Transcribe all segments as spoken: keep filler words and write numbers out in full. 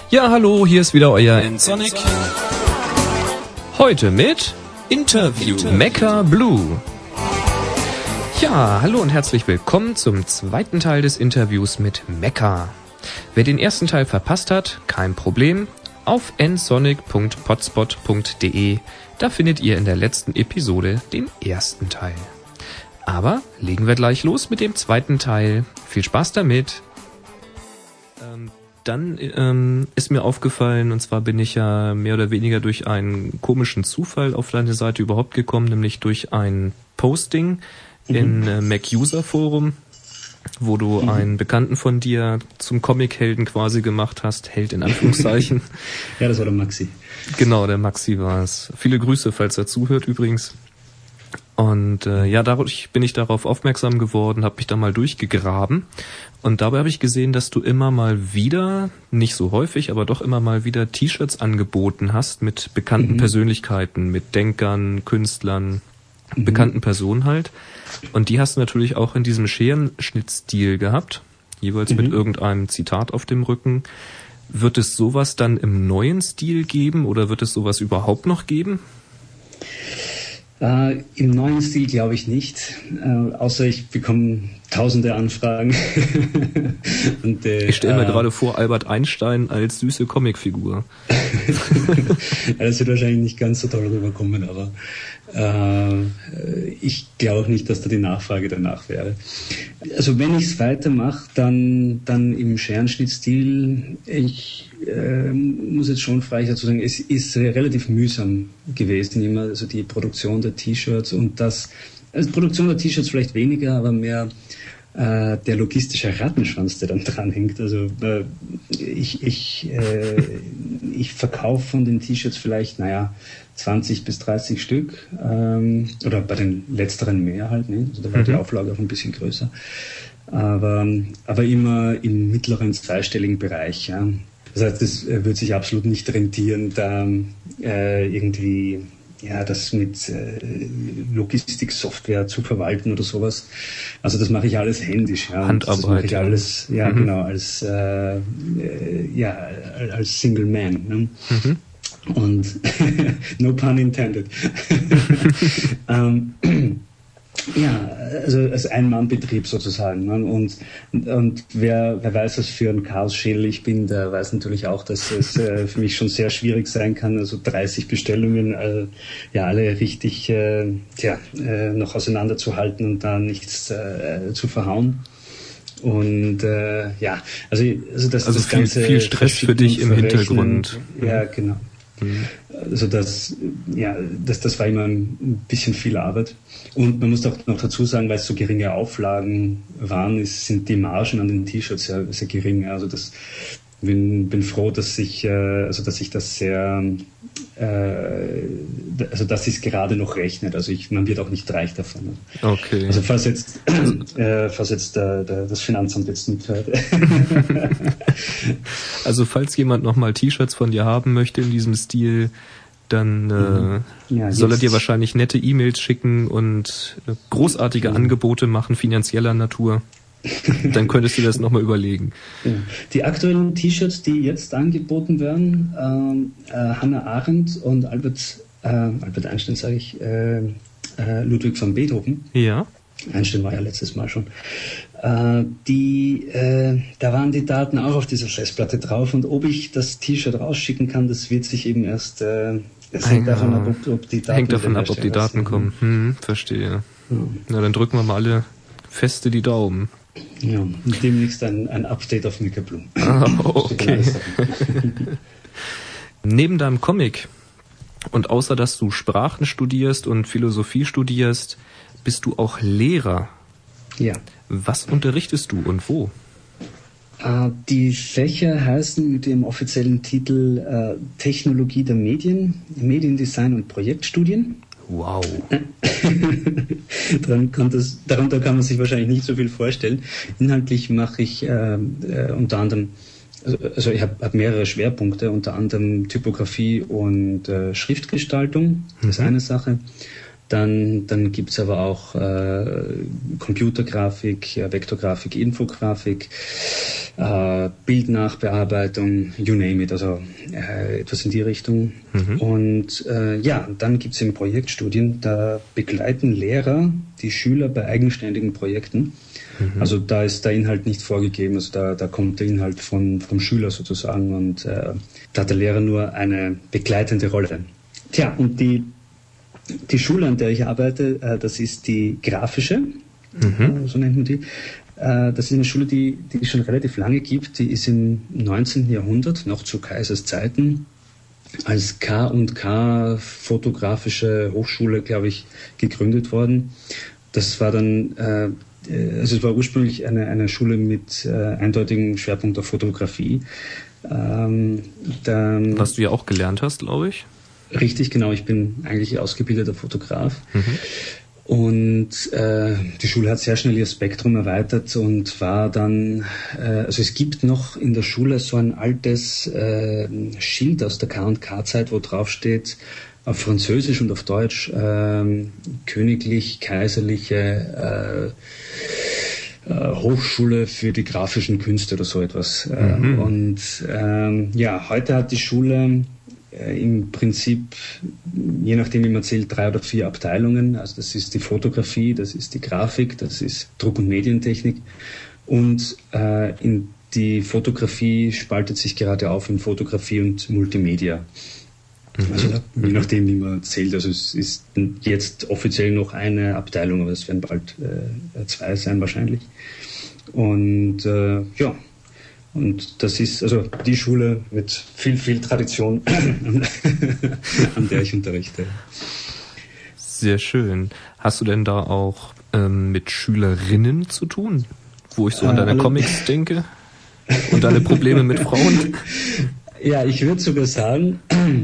Ja, hallo, hier ist wieder euer nsonic. Heute mit Interview Mecha Blue. Ja, hallo und herzlich willkommen zum zweiten Teil des Interviews mit Mecha. Wer den ersten Teil verpasst hat, kein Problem. Auf nsonic punkt potspot punkt de, da findet ihr in der letzten Episode den ersten Teil. Aber legen wir gleich los mit dem zweiten Teil. Viel Spaß damit. Ähm, dann ähm, ist mir aufgefallen, und zwar bin ich ja mehr oder weniger durch einen komischen Zufall auf deine Seite überhaupt gekommen, nämlich durch ein Posting mhm. in äh, Mac User Forum, wo du mhm. einen Bekannten von dir zum Comic-Helden quasi gemacht hast, Held in Anführungszeichen. Ja, das war der Maxi. Genau, der Maxi war es. Viele Grüße, falls er zuhört übrigens. Und äh, ja, dadurch bin ich darauf aufmerksam geworden, habe mich da mal durchgegraben. Und dabei habe ich gesehen, dass du immer mal wieder, nicht so häufig, aber doch immer mal wieder T-Shirts angeboten hast mit bekannten mhm. Persönlichkeiten, mit Denkern, Künstlern, mhm. bekannten Personen halt. Und die hast du natürlich auch in diesem Scherenschnittstil gehabt, jeweils mhm. mit irgendeinem Zitat auf dem Rücken. Wird es sowas dann im neuen Stil geben oder wird es sowas überhaupt noch geben? Uh, Im neuen Stil glaube ich nicht, uh, außer ich bekomme tausende Anfragen. Und, äh, ich stelle mir uh, gerade vor, Albert Einstein als süße Comicfigur. Ja, das wird wahrscheinlich nicht ganz so toll rüberkommen, aber uh, ich glaube auch nicht, dass da die Nachfrage danach wäre. Also wenn ich es weitermache, dann, dann im Scherenschnittstil. Ich äh, muss jetzt schon frei dazu sagen, es ist äh, relativ mühsam gewesen, immer also die Produktion der T-Shirts und das, also Produktion der T-Shirts vielleicht weniger, aber mehr äh, der logistische Rattenschwanz, der dann dranhängt. Also äh, ich, ich, äh, ich verkaufe von den T-Shirts vielleicht, naja, zwanzig bis dreißig Stück, ähm, oder bei den letzteren mehr halt, ne? Also da war mhm. die Auflage auch ein bisschen größer, aber, aber immer im mittleren zweistelligen Bereich, ja. Das heißt, es wird sich absolut nicht rentieren, da äh, irgendwie ja das mit äh, Logistiksoftware zu verwalten oder sowas. Also das mache ich alles händisch. Ja. Handarbeit. Das mache ich alles, ja mhm. genau, als äh, äh, ja als Single Man. Ne? Mhm. Und no pun intended. ähm, Ja, also als Ein-Mann-Betrieb sozusagen. Ne? Und, und wer, wer weiß, was für ein Chaos-Schädel ich bin, der weiß natürlich auch, dass es äh, für mich schon sehr schwierig sein kann, also dreißig Bestellungen, äh, ja alle richtig äh, tja, äh, noch auseinanderzuhalten und da nichts äh, zu verhauen. Und äh, ja, also, also das, also das viel, Ganze viel Stress für dich im Hintergrund. Ja, genau. Mhm. Also das, ja, das, das war immer ein bisschen viel Arbeit. Und man muss auch noch dazu sagen, weil es so geringe Auflagen waren, ist, sind die Margen an den T-Shirts sehr, sehr gering. Also das bin, bin froh, dass ich, äh, also dass ich das sehr, äh, also dass es gerade noch rechnet. Also ich, man wird auch nicht reich davon. Okay. Also falls jetzt, äh, falls jetzt der, der, das Finanzamt jetzt nicht hört. Also falls jemand nochmal T-Shirts von dir haben möchte in diesem Stil, dann äh, ja, soll er dir wahrscheinlich nette E-Mails schicken und großartige ja. Angebote machen, finanzieller Natur. Dann könntest du das nochmal überlegen. Ja. Die aktuellen T-Shirts, die jetzt angeboten werden, ähm, äh, Hannah Arendt und Albert, äh, Albert Einstein, sage ich, äh, äh, Ludwig van Beethoven. Ja. Einstein war ja letztes Mal schon. Äh, die, äh, da waren die Daten auch auf dieser Festplatte drauf und ob ich das T-Shirt rausschicken kann, das wird sich eben erst, äh, es hängt davon ab, ob, ob die Daten, hängt davon ab, ob die Daten kommen. Hm, verstehe. Ja. Na, dann drücken wir mal alle feste die Daumen. Ja, und demnächst ein, ein Update auf Mecha Blue. Ah, okay. Neben deinem Comic und außer dass du Sprachen studierst und Philosophie studierst, bist du auch Lehrer. Ja. Was unterrichtest du und wo? Uh, die Fächer heißen mit dem offiziellen Titel uh, Technologie der Medien, Mediendesign und Projektstudien. Wow. Daran kann das, darunter kann man sich wahrscheinlich nicht so viel vorstellen. Inhaltlich mache ich äh, äh, unter anderem, also, also ich habe hab mehrere Schwerpunkte, unter anderem Typografie und äh, Schriftgestaltung, das ist mhm. eine Sache. Dann, dann gibt es aber auch äh, Computergrafik, äh, Vektorgrafik, Infografik, äh, Bildnachbearbeitung, you name it, also äh, etwas in die Richtung. Mhm. Und äh, ja, dann gibt es eben Projektstudien, da begleiten Lehrer die Schüler bei eigenständigen Projekten. Mhm. Also da ist der Inhalt nicht vorgegeben, also da, da kommt der Inhalt von, vom Schüler sozusagen und äh, da hat der Lehrer nur eine begleitende Rolle. Tja, und die Die Schule, an der ich arbeite, äh, das ist die grafische, mhm. äh, so nennt man die. Äh, das ist eine Schule, die, die es schon relativ lange gibt. Die ist im neunzehnten Jahrhundert, noch zu Kaisers Zeiten, als K und K fotografische Hochschule, glaube ich, gegründet worden. Das war dann, äh, also es war ursprünglich eine, eine Schule mit äh, eindeutigem Schwerpunkt auf Fotografie. Ähm, dann, Was du ja auch gelernt hast, glaube ich. Richtig, genau. Ich bin eigentlich ausgebildeter Fotograf. Mhm. Und äh, die Schule hat sehr schnell ihr Spektrum erweitert und war dann, äh, also es gibt noch in der Schule so ein altes äh, Schild aus der K und K-Zeit, wo drauf steht, auf Französisch und auf Deutsch, äh, königlich, kaiserliche äh, äh, Hochschule für die grafischen Künste oder so etwas. Mhm. Und ähm, ja, heute hat die Schule im Prinzip, je nachdem wie man zählt, drei oder vier Abteilungen. Also das ist die Fotografie, das ist die Grafik, das ist Druck- und Medientechnik. Und äh, in die Fotografie spaltet sich gerade auf in Fotografie und Multimedia. Mhm. Also je nachdem wie man zählt. Also es ist jetzt offiziell noch eine Abteilung, aber es werden bald äh, zwei sein wahrscheinlich. Und äh, ja, und das ist also die Schule mit viel, viel Tradition, an der ich unterrichte. Sehr schön. Hast du denn da auch ähm, mit Schülerinnen zu tun? Wo ich so an deine äh, Comics denke und deine Probleme mit Frauen? Ja, ich würde sogar sagen,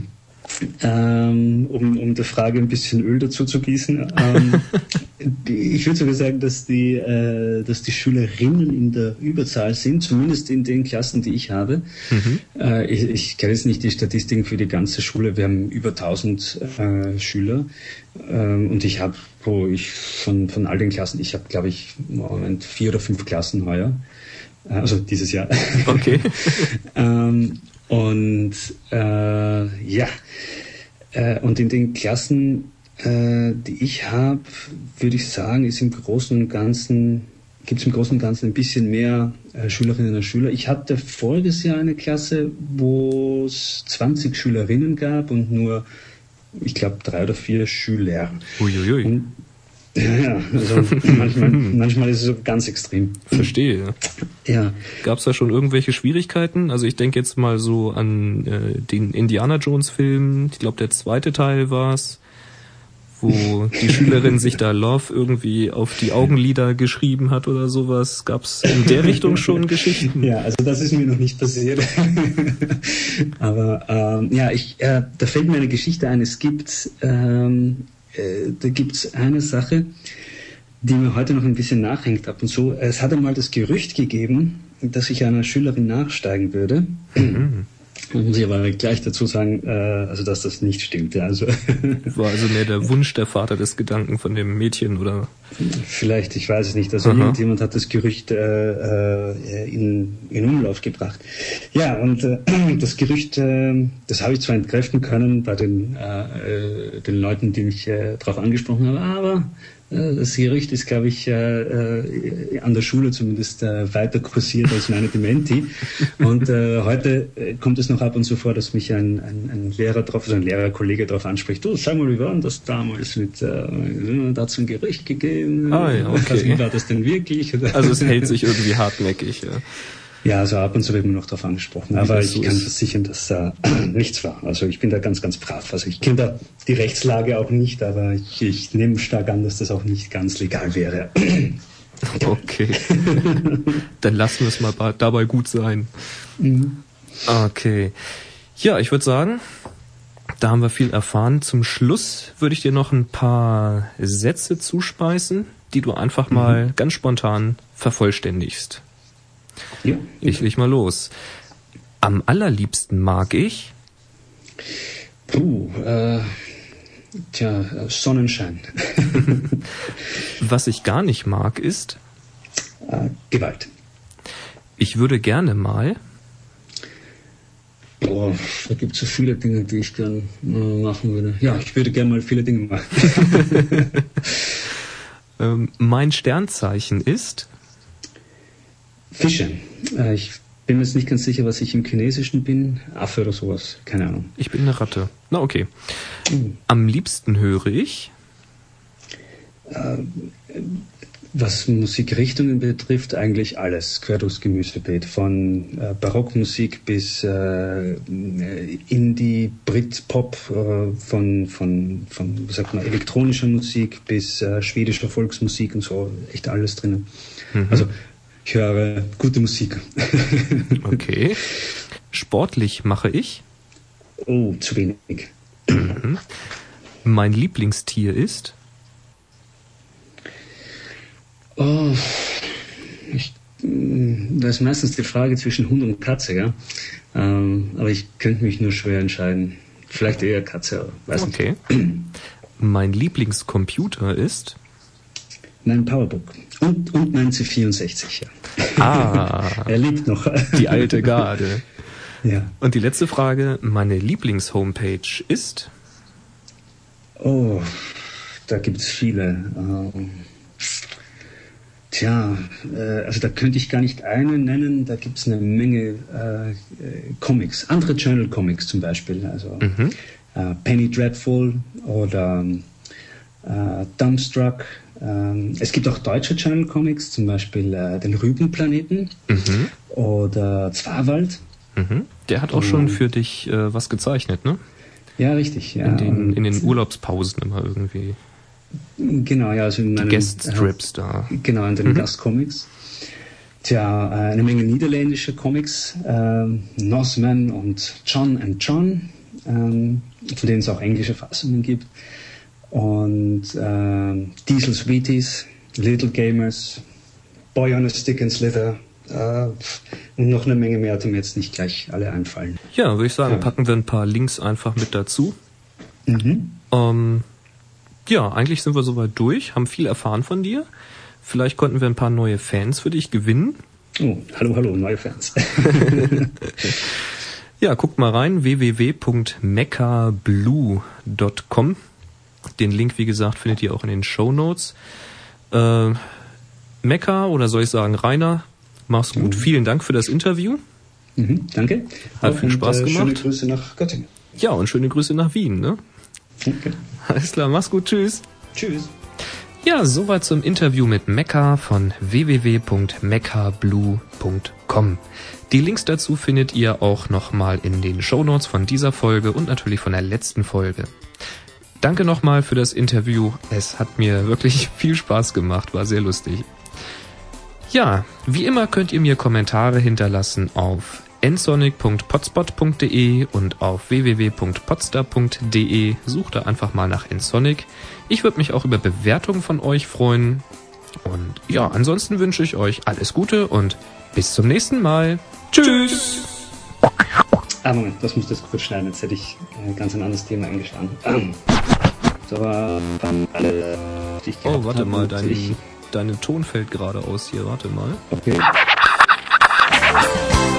ähm, um, um der Frage ein bisschen Öl dazu zu gießen, ähm, ich würde sogar sagen, dass die, äh, dass die Schülerinnen in der Überzahl sind, zumindest in den Klassen, die ich habe. Mhm. Äh, ich, ich kenne jetzt nicht die Statistiken für die ganze Schule, wir haben über tausend äh, Schüler ähm, und ich habe, wo ich von, von all den Klassen, ich habe glaube ich im Moment vier oder fünf Klassen heuer, also dieses Jahr. Okay. ähm, Und äh, ja, äh, und in den Klassen, äh, die ich habe, würde ich sagen, ist im Großen und Ganzen, gibt es im Großen und Ganzen ein bisschen mehr äh, Schülerinnen und Schüler. Ich hatte voriges Jahr eine Klasse, wo es zwanzig Schülerinnen gab und nur, ich glaube, drei oder vier Schüler. Uiuiui. Und, ja, also manchmal, manchmal ist es so ganz extrem. Verstehe. Ja. Gab es da schon irgendwelche Schwierigkeiten? Also ich denke jetzt mal so an äh, den Indiana Jones Film, ich glaube der zweite Teil war es, wo die Schülerin sich da Love irgendwie auf die Augenlider geschrieben hat oder sowas. Gab es in der Richtung schon Geschichten? Ja, also das ist mir noch nicht passiert. Aber ähm, ja, ich, äh, da fällt mir eine Geschichte ein. Es gibt ähm, Da gibt es eine Sache, die mir heute noch ein bisschen nachhängt ab und so. Es hat einmal das Gerücht gegeben, dass ich einer Schülerin nachsteigen würde. Mhm. Muss ich aber gleich dazu sagen, äh, also dass das nicht stimmt. Ja, also war also mehr der Wunsch der Vater des Gedanken von dem Mädchen, oder? Vielleicht, ich weiß es nicht. Also Aha. irgendjemand hat das Gerücht äh, in, in Umlauf gebracht. Ja, und äh, das Gerücht, äh, das habe ich zwar entkräften können bei den, äh, den Leuten, die mich äh, darauf angesprochen haben, aber das Gerücht ist, glaube ich, äh, äh, an der Schule zumindest äh, weiter kursiert als meine Dementi. Und äh, heute äh, kommt es noch ab und zu vor, dass mich ein, ein, ein Lehrer drauf, also ein Lehrerkollege drauf anspricht. Du, sag mal, wie war denn das damals mit, äh, da hat ein Gerücht gegeben? Ah, ja, okay. Also, wie war das denn wirklich? Also es hält sich irgendwie hartnäckig, ja. Ja, also ab und zu wird man noch darauf angesprochen. Wie aber ich so kann ist. versichern, dass äh, nichts war. Also ich bin da ganz, ganz brav. Also ich kenne da die Rechtslage auch nicht, aber ich, ich nehme stark an, dass das auch nicht ganz legal wäre. Okay. Dann lassen wir es mal dabei gut sein. Mhm. Okay. Ja, ich würde sagen, da haben wir viel erfahren. Zum Schluss würde ich dir noch ein paar Sätze zuspeisen, die du einfach mal mhm. ganz spontan vervollständigst. Ja, ich leg mal los. Am allerliebsten mag ich? Puh, äh, Tja, Sonnenschein. Was ich gar nicht mag, ist? Äh, Gewalt. Ich würde gerne mal... Boah, da gibt es so viele Dinge, die ich gern äh, machen würde. Ja, ich würde gerne mal viele Dinge machen. ähm, mein Sternzeichen ist? Fische. Äh, ich bin mir jetzt nicht ganz sicher, was ich im Chinesischen bin. Affe oder sowas. Keine Ahnung. Ich bin eine Ratte. Na, okay. Mhm. Am liebsten höre ich? Äh, was Musikrichtungen betrifft, eigentlich alles. Quer durchs Gemüsebeet. Von äh, Barockmusik bis äh, Indie, Brit, Pop, äh, von, von, von, wie sagt man, elektronischer Musik bis äh, schwedischer Volksmusik und so. Echt alles drin. Mhm. Also, ich höre gute Musik. Okay. Sportlich mache ich? Oh, zu wenig. Mhm. Mein Lieblingstier ist? Oh, ich, das ist meistens die Frage zwischen Hund und Katze, ja. Ähm, aber ich könnte mich nur schwer entscheiden. Vielleicht eher Katze, aber weiß okay. nicht. Okay. Mein Lieblingscomputer ist? Mein Powerbook. Und, und mein C vierundsechzig, ja. Ah. Er lebt noch. Die alte Garde. Ja. Und die letzte Frage, meine Lieblingshomepage ist? Oh, da gibt's viele. Ähm, tja, äh, also da könnte ich gar nicht einen nennen, da gibt's eine Menge äh, Comics, andere Journal Comics zum Beispiel, also mhm. äh, Penny Dreadful oder äh, Dumbstruck. Ähm, es gibt auch deutsche Journal Comics, zum Beispiel äh, den Rübenplaneten mhm. oder Zwawald. Mhm. Der hat auch schon für dich äh, was gezeichnet, ne? Ja, richtig. Ja. In den, in den Urlaubspausen immer irgendwie. Genau, ja. Also in die meinen, Guest-Strips äh, da. Genau, in den mhm. Gastcomics. Tja, äh, eine Menge niederländische Comics. Äh, Nosman und John and John, äh, von denen es auch englische Fassungen gibt. Und äh, Diesel Sweeties, Little Gamers, Boy on a Stick and Slither. Uh, und noch eine Menge mehr, die mir jetzt nicht gleich alle einfallen. Ja, würde ich sagen, ja. Packen wir ein paar Links einfach mit dazu. Mhm. Ähm, ja, eigentlich sind wir soweit durch, haben viel erfahren von dir. Vielleicht konnten wir ein paar neue Fans für dich gewinnen. Oh, hallo, hallo, neue Fans. Ja, guckt mal rein, w w w punkt meccablue punkt com. Den Link, wie gesagt, findet ihr auch in den Shownotes. Äh, Mecca, oder soll ich sagen Rainer, mach's gut. Mhm. Vielen Dank für das Interview. Mhm, danke. Hat viel Spaß und, äh, gemacht. Schöne Grüße nach Göttingen. Ja, und schöne Grüße nach Wien, ne? Okay. Alles klar, mach's gut. Tschüss. Tschüss. Ja, soweit zum Interview mit Mecca von w w w punkt meccablue punkt com. Die Links dazu findet ihr auch nochmal in den Shownotes von dieser Folge und natürlich von der letzten Folge. Danke nochmal für das Interview. Es hat mir wirklich viel Spaß gemacht, war sehr lustig. Ja, wie immer könnt ihr mir Kommentare hinterlassen auf ensonic punkt potspot punkt de und auf w w w punkt podstar punkt de. Sucht da einfach mal nach Ensonic. Ich würde mich auch über Bewertungen von euch freuen. Und ja, ansonsten wünsche ich euch alles Gute und bis zum nächsten Mal. Tschüss! Ah, Moment, das muss das kurz schneiden. Jetzt hätte ich äh, ganz ein anderes Thema eingeschlagen. So, dann alle, die ich oh, warte habe, mal, dein, deine Ton fällt gerade aus hier. Warte mal. Okay.